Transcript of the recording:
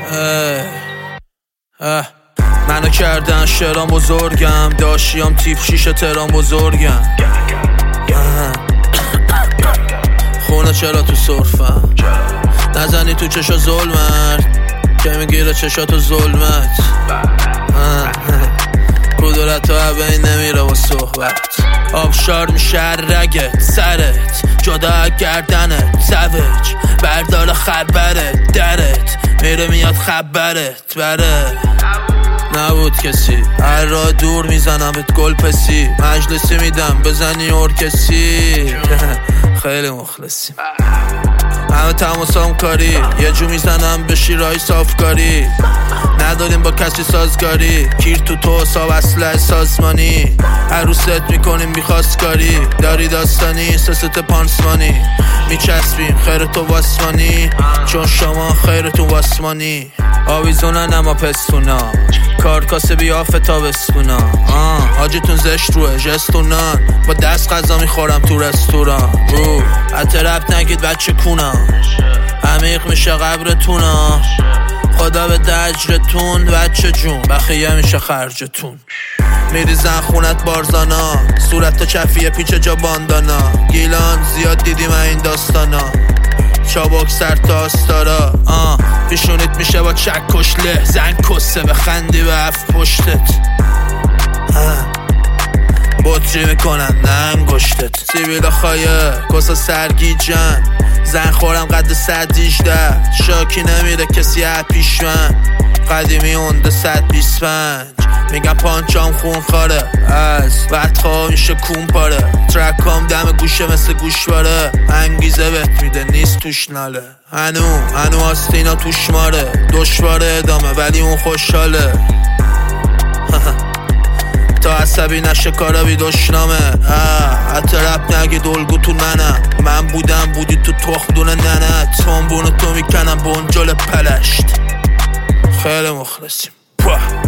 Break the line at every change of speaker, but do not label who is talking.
منو کردن شرام بزرگم، داشتیم تیپ شیشه ترام بزرگم. خونه چرا تو صرفم، نزنی تو چشا ظلمت که میگیره چشاتو ظلمت. کدورت ها بین نمیره و صحبت، آبشار میشه رگت سرت، جدا گردنت سوج بردار خبرت، درت میره میاد خبرت بره. نبود کسی هر را دور میزنم بهت گل پسی، مجلسی میدم بزنی ارکسی. خیلی مخلصیم همه تماسام کاری، یه جو میزنم به شیرهای صافکاری. نداریم با کسی سازگاری، کیر تو تو حساب اسلحه سازمانی. عروست میکنیم بیخواستگاری، داری داستانی سست پانسمانی. میچسبیم خیر تو واسمانی، چون شما خیرتون واسمانی. آویزونن اما پستونا، کارکاسه بیافه تا بسکونا. حاجتون زشت روه جستونان، با دست غذا میخورم تو رستوران. حتی رب نگید بچه کونا، عمیق میشه قبرتونا. خدا به دجرتون بچه جون، بخیه میشه خرجتون. میریزن خونت بارزانا، صورت چفیه پیچ جا باندانا. گیلان زیاد دیدیم این داستانا، چابک سر تا آستارا. پیشونیت میشه با چک کشله، زن کسه بخندی به هفت پشتت. بطری میکنن نه انگشتت، سیبیل خایه کسا سرگیجن. زن خورم قد 118، شاکی نمیره کسی پیش من. قدیمی اونده 125، میگم پانچام خون خاره، از بدخواه میشه کون پاره. ترکام دم گوشه مثل گوشواره، انگیزه بهت میده نیست توش ناله. هنو آستینا توش ماره، دشواره ادامه ولی اون خوشحاله. تا عصبی نشه کارا بی دشنامه. حتی رب نگید الگو تو منم، من بودم بودی تو تخمدون ننت. تنبونو تو میکنم بنجل پلشت. خیلی مخلصیم.